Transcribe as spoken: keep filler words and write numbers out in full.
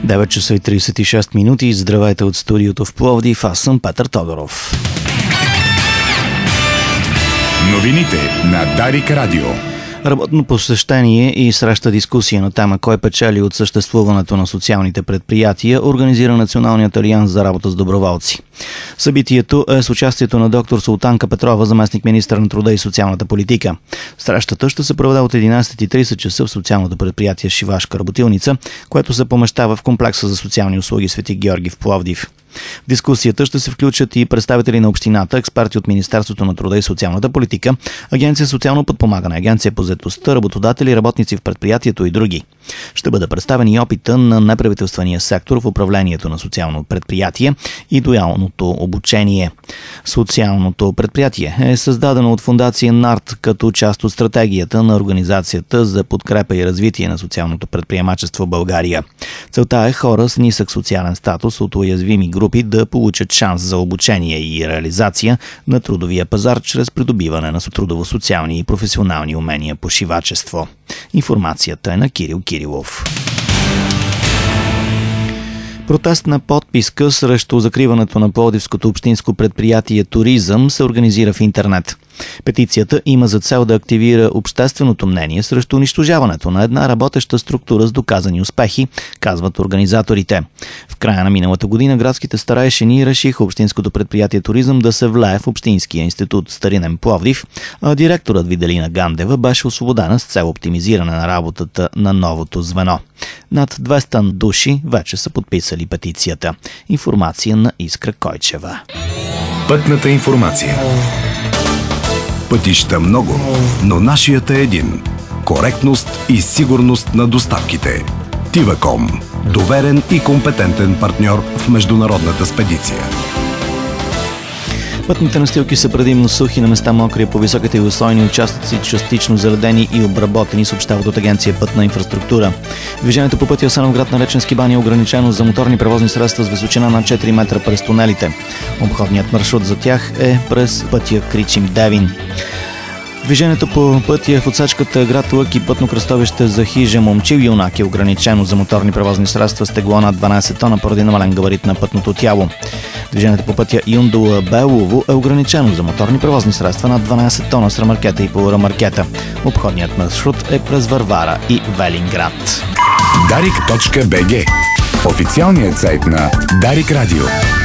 девет часа и тридесет и шест минути. Здравейте от студиото в Пловдив. Аз съм Петър Тодоров. Новините на Дарик Радио. Работно посещение и среща дискусия на тема кой печели от съществуването на социалните предприятия организира Националният алианс за работа с доброволци. Събитието е с участието на доктор Султанка Петрова, заместник-министър на труда и социалната политика. Срещата ще се проведе от единайсет и тридесет часа в социалното предприятие Шивашка работилница, което се помещава в комплекса за социални услуги Свети Георги в Пловдив. В дискусията ще се включат и представители на общината, експерти от Министерството на труда и социалната политика, Агенция социално подпомагане, Агенция по заетостта, работодатели, работници в предприятието и други. Ще бъде представен и опита на неправителствения сектор в управлението на социално предприятие и дуалното обучение. Социалното предприятие е създадено от фондация НАРТ като част от стратегията на Организацията за подкрепа и развитие на социалното предприемачество в България. Целта е хора с нисък социален статус от уязвими групи да получат шанс за обучение и реализация на трудовия пазар чрез придобиване на трудово-социални и професионални умения по шивачество. Информацията е на Кирил Кирилов. Протестна подписка срещу закриването на Пловдивското общинско предприятие Туризъм се организира в интернет. Петицията има за цел да активира общественото мнение срещу унищожаването на една работеща структура с доказани успехи, казват организаторите. В края на миналата година градските старейшини решиха общинското предприятие Туризъм да се влее в Общинския институт Старинен Пловдив, а директорът Виделина Гандева беше освободена с цел оптимизиране на работата на новото звено. Над двеста души вече са подписали петицията. Информация на Искра Койчева. Пътната информация. Пътища много, но нашият е един. Коректност и сигурност на доставките. Тиваком. Доверен и компетентен партньор в международната спедиция. Пътните настилки са предимно сухи, на места мокри, по високите и услойни участъци частично заледени и обработени, съобщават от Агенция Пътна инфраструктура. Движението по пътя Асеновград на Реченски бани е ограничено за моторни превозни средства с височина на четири метра през тунелите. Обходният маршрут за тях е през пътя Кричим-Девин. Движението по пътя в отсечката град Лъки пътно кръстовище за хижа Момчил Юнак е ограничено за моторни превозни средства с тегло над дванайсет тона поради намален габарит на пътното тяло. Движението по пътя Юндула Белово е ограничено за моторни превозни средства над дванайсет тона с ремаркета и полуремаркета. Обходният маршрут е през Варвара и Велинград. Дарик точка би джи. Официалният сайт на Дарик Радио.